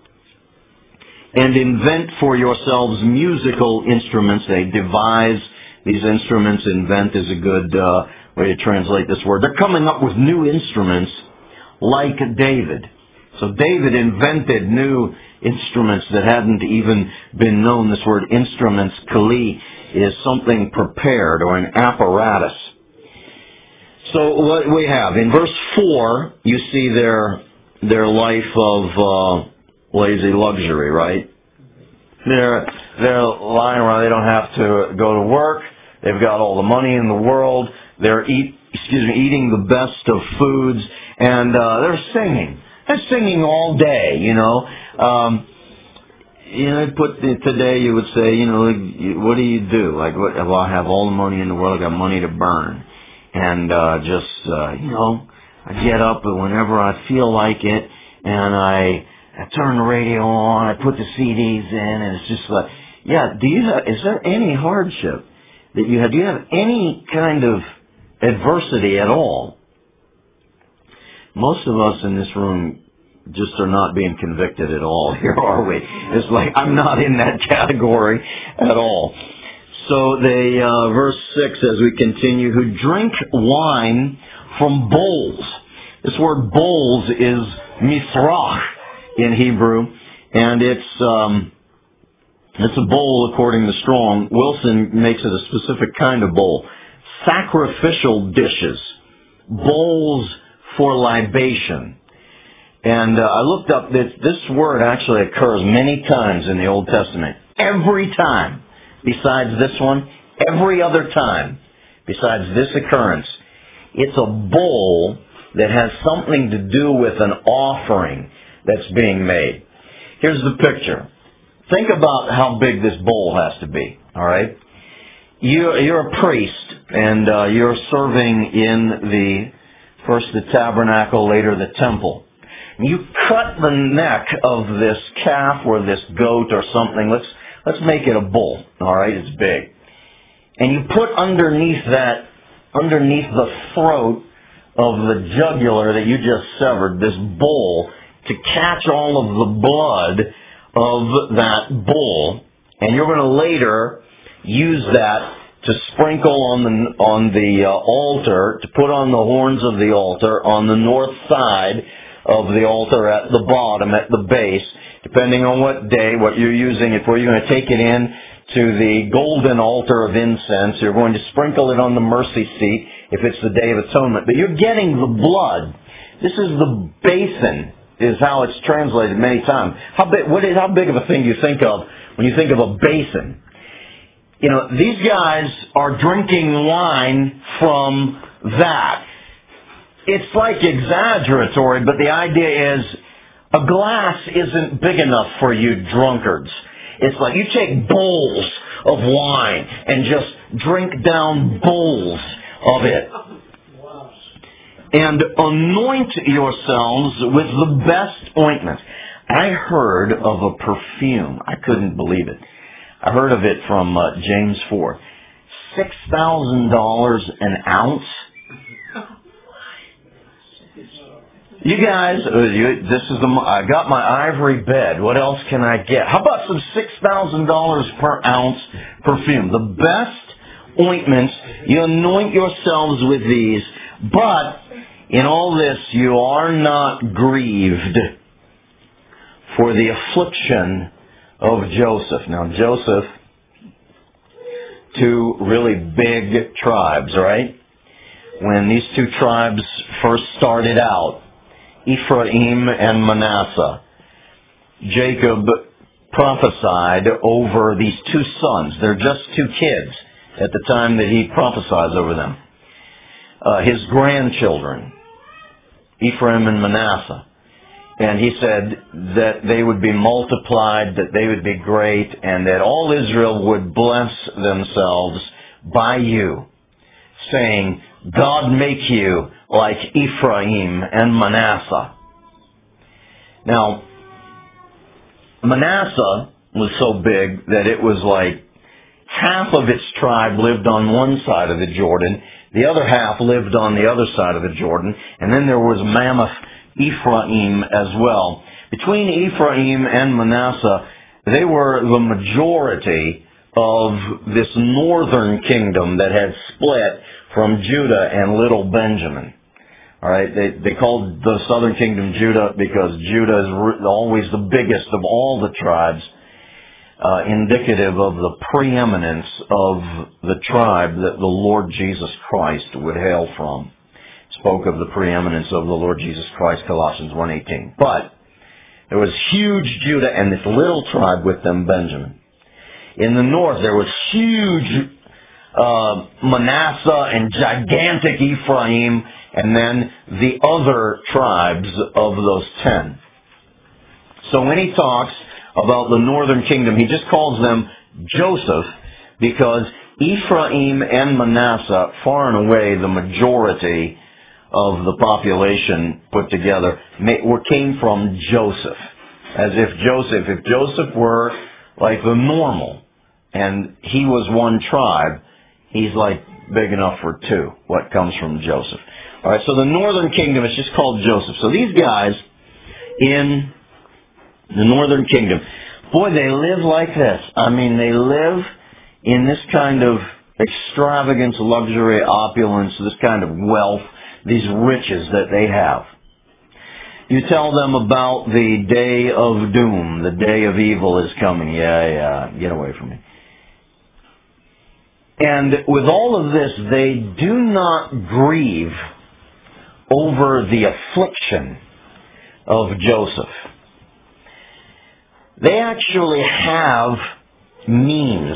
and invent for yourselves musical instruments. They devise these instruments. Invent is a good uh, way to translate this word. They're coming up with new instruments like David. So David invented new instruments that hadn't even been known. This word instruments, kali, is something prepared or an apparatus. So what we have, in verse four, you see their their life of uh, lazy luxury, right? They're, they're lying around. They don't have to go to work. They've got all the money in the world. They're eat, excuse me, eating the best of foods, and uh, they're singing. They're singing all day, you know. Um, you know, put today you would say, you know, what do you do? Like, what, well, I have all the money in the world. I got money to burn, and uh, just uh, you know, I get up whenever I feel like it, and I. I turn the radio on, I put the C Ds in, and it's just like, yeah, do you have, is there any hardship that you have? Do you have any kind of adversity at all? Most of us in this room just are not being convicted at all here, are we? It's like, I'm not in that category at all. So they, uh, verse six, as we continue, who drink wine from bowls. This word bowls is misrach in Hebrew, and it's um, it's a bowl according to Strong. Wilson makes it a specific kind of bowl. Sacrificial dishes, bowls for libation. And uh, I looked up that this word actually occurs many times in the Old Testament. Every time, besides this one, every other time, besides this occurrence, it's a bowl that has something to do with an offering that's being made. Here's the picture. Think about how big this bowl has to be, all right? You're, you're a priest, and uh, you're serving in the, first the tabernacle, later the temple. You cut the neck of this calf or this goat or something. Let's, let's make it a bull, all right? It's big. And you put underneath that, underneath the throat of the jugular that you just severed, this bowl, to catch all of the blood of that bull, and you're going to later use that to sprinkle on the on the uh, altar, to put on the horns of the altar on the north side of the altar at the bottom, at the base, depending on what day, what you're using it for. You're going to take it in to the golden altar of incense. You're going to sprinkle it on the mercy seat if it's the Day of Atonement. But you're getting the blood. This is the basin, is how it's translated many times. How big, what is, how big of a thing do you think of when you think of a basin? You know, these guys are drinking wine from that. It's like exaggeratory, but the idea is a glass isn't big enough for you drunkards. It's like you take bowls of wine and just drink down bowls of it. And anoint yourselves with the best ointment. I heard of a perfume. I couldn't believe it. I heard of it from uh, James four. six thousand dollars an ounce. You guys, uh, you, this is the, I got my ivory bed. What else can I get? How about some six thousand dollars per ounce perfume? The best ointments, you anoint yourselves with these, but in all this you are not grieved for the affliction of Joseph. Now Joseph two really big tribes, right? When these two tribes first started out, Ephraim and Manasseh, Jacob prophesied over these two sons. They're just two kids at the time that he prophesies over them. Uh, his grandchildren, Ephraim and Manasseh. And he said that they would be multiplied, that they would be great, and that all Israel would bless themselves by you, saying, God make you like Ephraim and Manasseh. Now, Manasseh was so big that it was like half of its tribe lived on one side of the Jordan, the other half lived on the other side of the Jordan, and then there was Mammoth Ephraim as well. Between Ephraim and Manasseh, they were the majority of this northern kingdom that had split from Judah and little Benjamin. All right, they they called the southern kingdom Judah because Judah is always the biggest of all the tribes, uh, indicative of the preeminence of the tribe that the Lord Jesus Christ would hail from. Spoke of the preeminence of the Lord Jesus Christ, Colossians one eighteen. But there was huge Judah and this little tribe with them, Benjamin. In the north, there was huge uh, Manasseh and gigantic Ephraim, and then the other tribes of those ten. So when he talks about the northern kingdom, he just calls them Joseph because Ephraim and Manasseh, far and away the majority of the population put together, came from Joseph. As if Joseph, if Joseph were like the normal, and he was one tribe, he's like big enough for two, what comes from Joseph. All right, so the northern kingdom is just called Joseph. So these guys in the northern kingdom, boy, they live like this. I mean, they live in this kind of extravagance, luxury, opulence, this kind of wealth, these riches that they have. You tell them about the day of doom, the day of evil is coming. Yeah, yeah, get away from me. And with all of this, they do not grieve over the affliction of Joseph. They actually have means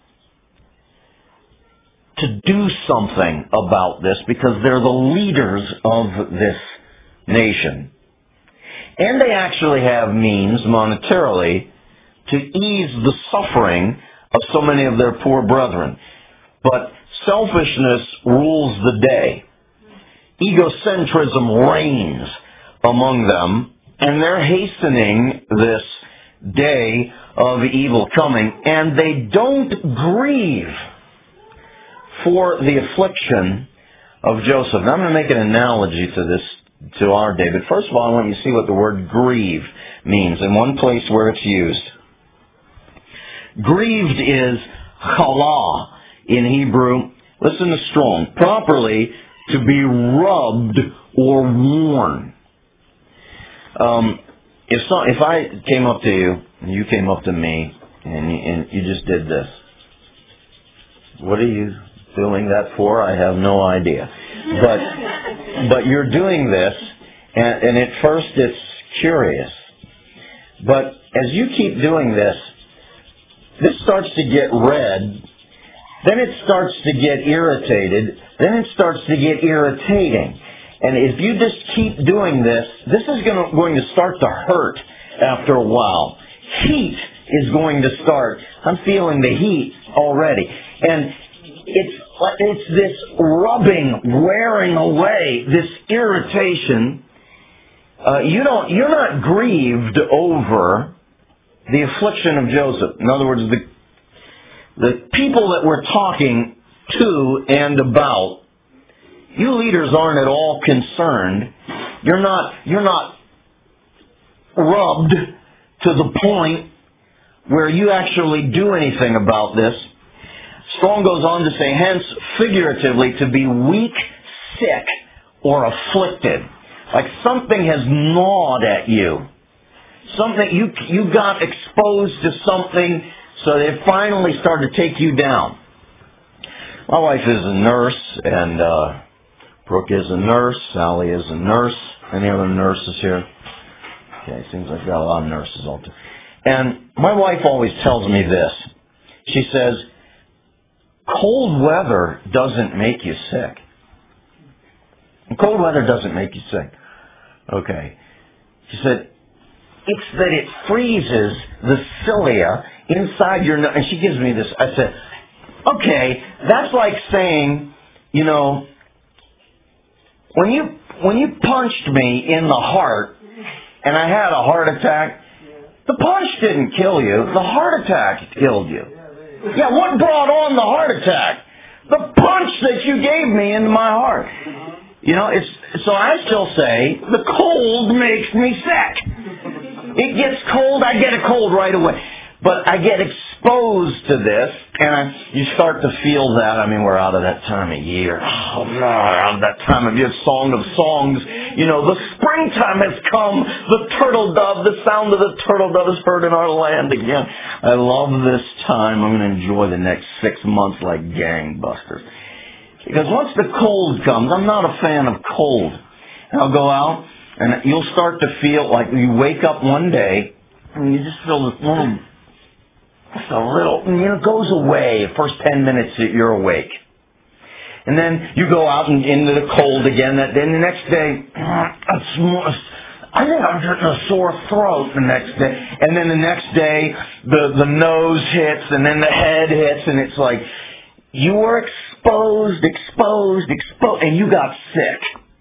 to do something about this because they're the leaders of this nation. And they actually have means monetarily to ease the suffering of so many of their poor brethren. But selfishness rules the day. Egocentrism reigns among them, and they're hastening this day of evil coming, and they don't grieve for the affliction of Joseph. Now I'm going to make an analogy to this, to our day, but first of all I want you to see what the word grieve means in one place where it's used. Grieved is chala in Hebrew. Listen to Strong. Properly, to be rubbed or worn. Um, if so, if I came up to you, and you came up to me, and you, and you just did this, what are you doing that for? I have no idea. But but you're doing this, and, and at first it's curious. But as you keep doing this, this starts to get red. Then it starts to get irritated. Then it starts to get irritating. And if you just keep doing this, this is going to, going to start to hurt after a while. Heat is going to start. I'm feeling the heat already. And it's, it's this rubbing, wearing away, this irritation. Uh, you don't, you're not grieved over the affliction of Joseph. In other words, the The people that we're talking to and about, you leaders aren't at all concerned. You're not, you're not rubbed to the point where you actually do anything about this. Strong goes on to say, hence, figuratively, to be weak, sick, or afflicted. Like something has gnawed at you. Something, you, you got exposed to something, so they finally started to take you down. My wife is a nurse, and uh, Brooke is a nurse. Sally is a nurse. Any other nurses here? Okay, seems like I've got a lot of nurses all too. And my wife always tells me this. She says, cold weather doesn't make you sick. Cold weather doesn't make you sick. Okay. She said, it's that it freezes the cilia inside your nose. And she gives me this. I said, okay, that's like saying, you know, when you when you punched me in the heart and I had a heart attack, the punch didn't kill you. The heart attack killed you. Yeah, what brought on the heart attack? The punch that you gave me into my heart. You know, it's so I still say the cold makes me sick. It gets cold, I get a cold right away. But I get exposed to this, and I, you start to feel that. I mean, we're out of that time of year. Oh, no, out of that time of year. Song of songs. You know, the springtime has come. The turtle dove, the sound of the turtle dove is heard in our land again. I love this time. I'm going to enjoy the next six months like gangbusters. Because once the cold comes, I'm not a fan of cold. And I'll go out, and you'll start to feel like you wake up one day, and you just feel this little... Just a little, you know, it goes away the first ten minutes that you're awake. And then you go out and into the cold again. That Then the next day, it's more, I think I'm getting a sore throat the next day. And then the next day, the, the nose hits and then the head hits. And it's like, you were exposed, exposed, exposed, and you got sick.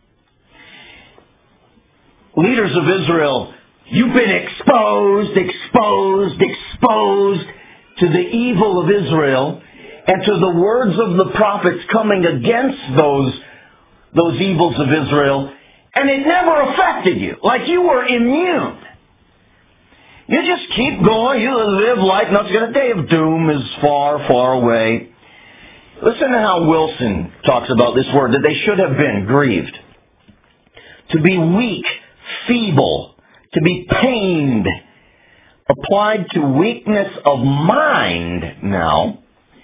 Leaders of Israel, you've been exposed, exposed, exposed to the evil of Israel and to the words of the prophets coming against those, those evils of Israel, and it never affected you, like you were immune. You just keep going, you live life, nothing. The day of doom is far, far away. Listen to how Wilson talks about this word, that they should have been grieved. To be weak, feeble, to be pained, applied to weakness of mind now,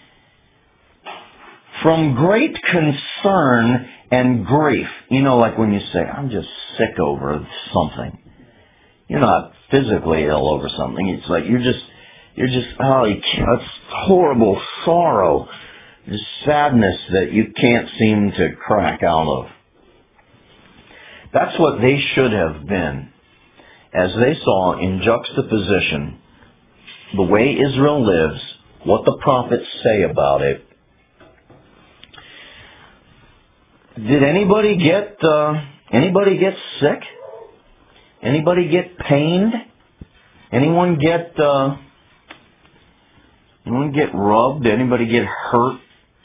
from great concern and grief. You know, like when you say, I'm just sick over something. You're not physically ill over something. It's like you're just, you're just, oh, you can't, it's horrible sorrow, this sadness that you can't seem to crack out of. That's what they should have been, as they saw in juxtaposition the way Israel lives, what the prophets say about it. Did anybody get uh, anybody get sick? Anybody get pained? Anyone get uh, anyone get rubbed? Anybody get hurt?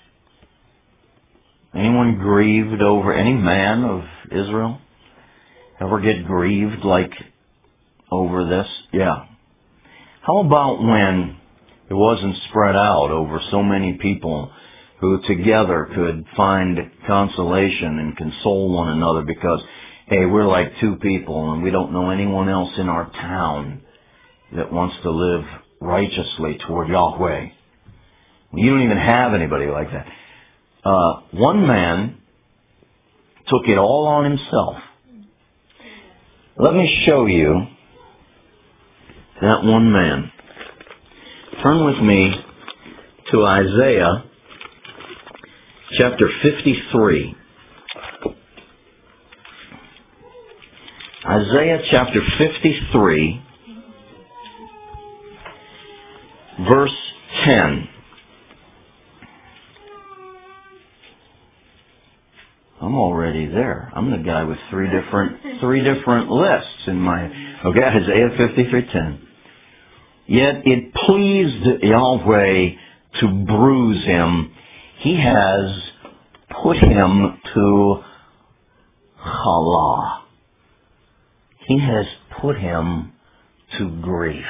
Anyone grieved over, any man of Israel ever get grieved like over this? Yeah. How about when it wasn't spread out over so many people who together could find consolation and console one another because, hey, we're like two people and we don't know anyone else in our town that wants to live righteously toward Yahweh. You don't even have anybody like that. Uh, one man took it all on himself. Let me show you that one man. Turn with me to Isaiah chapter fifty-three. Isaiah chapter fifty-three, verse ten. I'm already there. I'm the guy with three different three different lists in my... Okay, Isaiah fifty-three ten. Yet it pleased Yahweh to bruise him. He has put him to Chalah. He has put him to grief.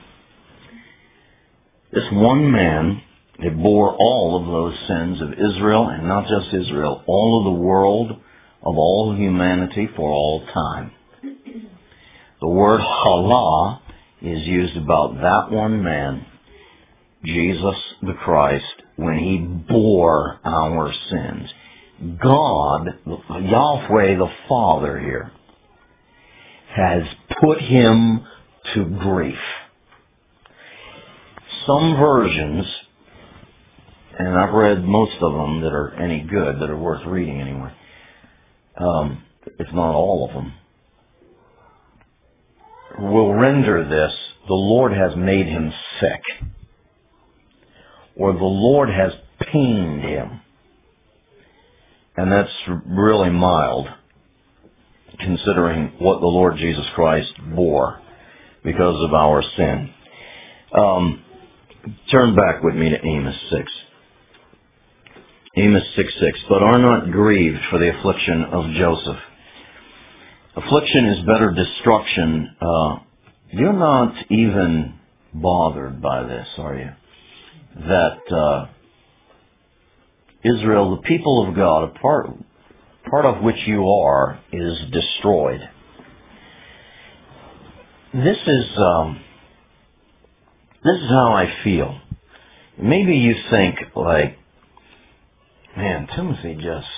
This one man that bore all of those sins of Israel, and not just Israel, all of the world, of all humanity for all time. The word Chalah is used about that one man, Jesus the Christ, when He bore our sins. God, Yahweh the Father here, has put Him to grief. Some versions, and I've read most of them that are any good, that are worth reading anyway, um, if not all of them, will render this, the Lord has made Him sick, or the Lord has pained Him. And that's really mild, considering what the Lord Jesus Christ bore because of our sin. Um, turn back with me to Amos six. Amos six six. But are not grieved for the affliction of Joseph. Affliction is better destruction. Uh, you're not even bothered by this, are you? That uh, Israel, the people of God, a part, part of which you are, is destroyed. This is um, this is how I feel. Maybe you think like, man, Timothy just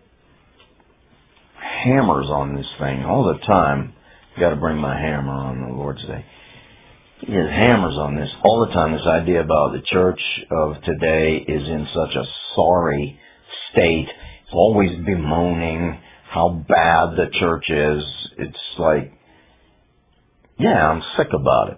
hammers on this thing all the time. I've got to bring my hammer on the Lord's Day. He just hammers on this all the time, this idea about the church of today is in such a sorry state. It's always bemoaning how bad the church is. It's like, yeah, I'm sick about it.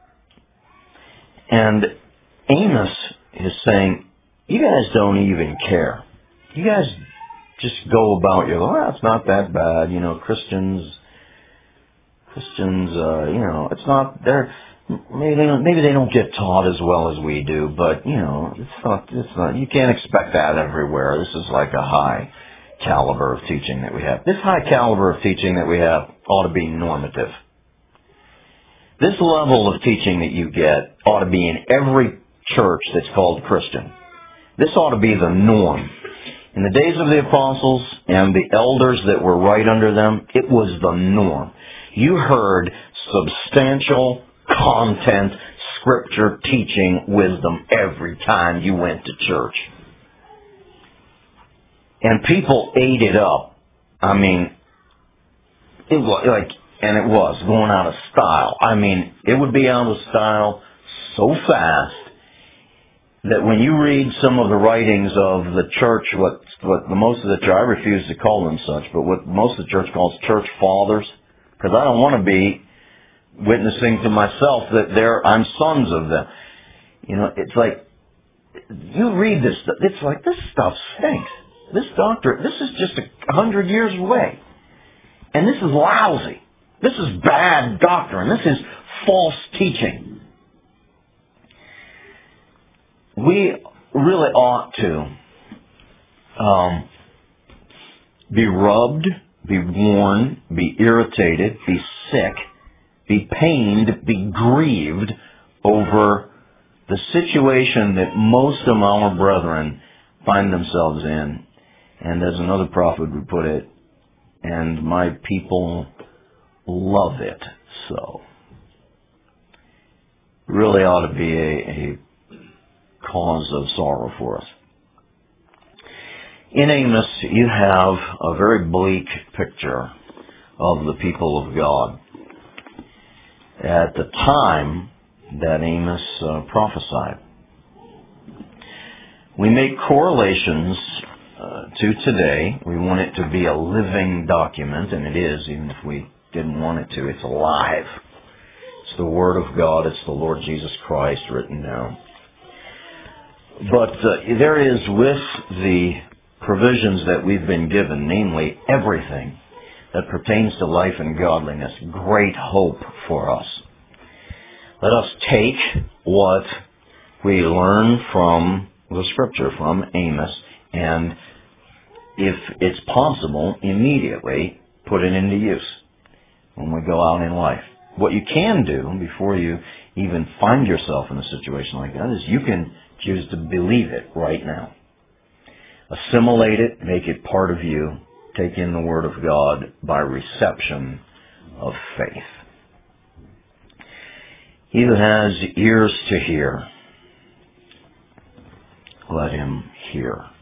And Amos is saying, you guys don't even care. You guys just go about your, well, it's not that bad. You know, Christians, Christians, uh, you know, it's not, they're, maybe they don't, maybe they don't get taught as well as we do, but, you know, it's not, it's not, you can't expect that everywhere. This is like a high caliber of teaching that we have. This high caliber of teaching that we have ought to be normative. This level of teaching that you get ought to be in every church that's called Christian. This ought to be the norm. In the days of the apostles and the elders that were right under them, it was the norm. You heard substantial content, scripture, teaching, wisdom every time you went to church. And people ate it up. I mean, it was like, and it was going out of style. I mean, it would be out of style so fast that when you read some of the writings of the church, what what the most of the church, I refuse to call them such, but what most of the church calls church fathers, because I don't want to be witnessing to myself that they're, I'm sons of them. You know, it's like, you read this stuff, it's like, this stuff stinks. This doctrine, this is just a hundred years away. And this is lousy. This is bad doctrine. This is false teaching. We really ought to um, be rubbed, be worn, be irritated, be sick, be pained, be grieved over the situation that most of our brethren find themselves in. And as another prophet would put it, and my people love it so. Really ought to be a, a cause of sorrow for us. In Amos, you have a very bleak picture of the people of God at the time that Amos uh, prophesied. We make correlations uh, to today. We want it to be a living document, and it is, even if we didn't want it to. It's alive. It's the Word of God. It's the Lord Jesus Christ written down. But uh, there is, with the provisions that we've been given, namely everything that pertains to life and godliness, great hope for us. Let us take what we learn from the Scripture, from Amos, and if it's possible, immediately put it into use when we go out in life. What you can do before you even find yourself in a situation like that is you can choose to believe it right now. Assimilate it, make it part of you, take in the Word of God by reception of faith. He who has ears to hear, let him hear.